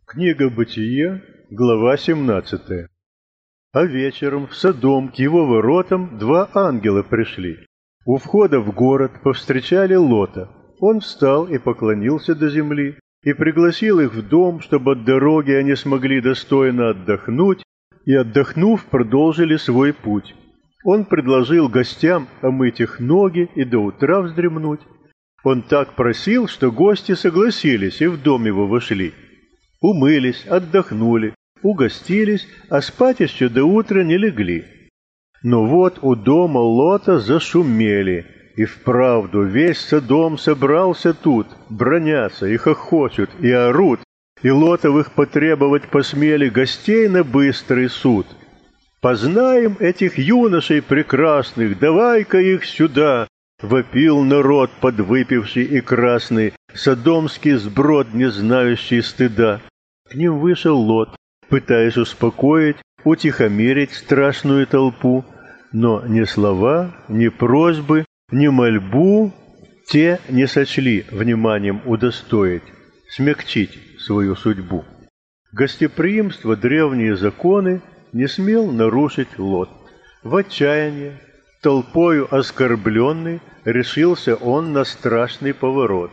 Книга Бытие, глава 17. А вечером в Содом к его воротам два ангела пришли. У входа в город повстречали Лота. Он встал и поклонился до земли, и пригласил их в дом, чтобы от дороги они смогли достойно отдохнуть, и, отдохнув, продолжили свой путь. Он предложил гостям омыть их ноги и до утра вздремнуть. Он так просил, что гости согласились и в дом его вошли. Умылись, отдохнули, угостились, а спать еще до утра не легли. Но вот у дома Лота зашумели, и вправду весь Содом собрался тут, бранятся и хохочут, и орут, и Лотовых потребовать посмели гостей на быстрый суд. «Познаем этих юношей прекрасных, давай-ка их сюда!» — вопил народ подвыпивший и красный, содомский сброд, не знающий стыда. К ним вышел Лот, пытаясь успокоить, утихомирить страшную толпу, но ни слова, ни просьбы, ни мольбу те не сочли вниманием удостоить, смягчить свою судьбу. Гостеприимство древние законы не смел нарушить Лот. В отчаянии, толпою оскорбленный, решился он на страшный поворот.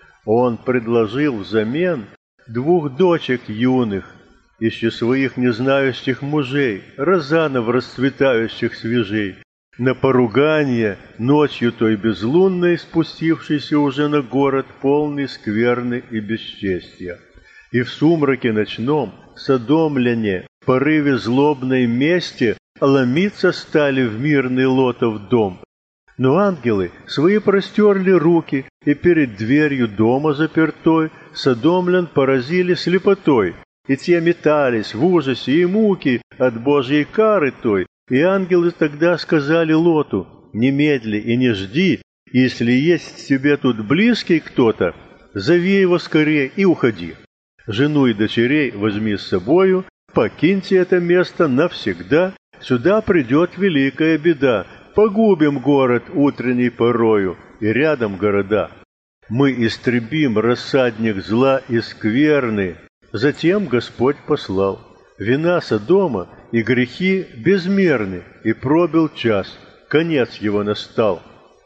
Он предложил взамен двух дочек юных, еще своих незнающих мужей, розанов расцветающих свежей, на поругание ночью той безлунной, спустившейся уже на город, полный скверны и бесчестия. И в сумраке ночном содомляне в порыве злобной мести ломиться стали в мирный Лотов дом. Но ангелы свои простерли руки, и перед дверью дома запертой содомлян поразили слепотой, и те метались в ужасе и муки от Божьей кары той. И ангелы тогда сказали Лоту: «Немедли и не жди, если есть тебе тут близкий кто-то, зови его скорее и уходи. Жену и дочерей возьми с собою, покиньте это место навсегда, сюда придет великая беда, погубим город утренней порою и рядом города. Мы истребим рассадник зла и скверны». Затем Господь послал. Вина Содома и грехи безмерны, и пробил час, конец его настал.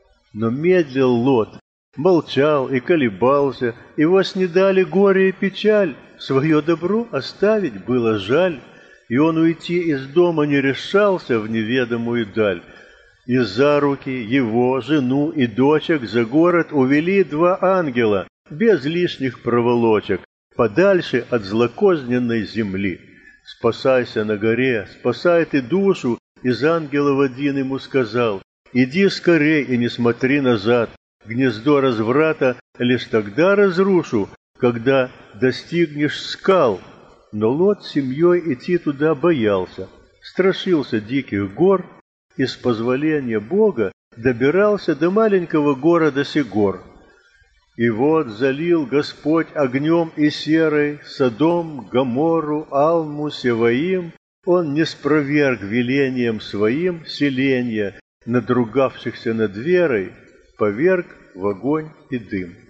Но медлил Лот, молчал и колебался, его снедали горе и печаль, свое добро оставить было жаль, и он уйти из дома не решался в неведомую даль. И за руки его, жену и дочек за город увели два ангела, без лишних проволочек, подальше от злокозненной земли. «Спасайся на горе, спасай ты душу!» Из ангелов один ему сказал: «Иди скорей и не смотри назад, гнездо разврата лишь тогда разрушу, когда достигнешь скал». Но Лот с семьей идти туда боялся, страшился диких гор и с позволения Бога добирался до маленького города Сигор. И вот залил Господь огнем и серой Содом, Гоморру, Алму, Севаим. Он не спроверг велением своим селенья, надругавшихся над верой, поверг в огонь и дым.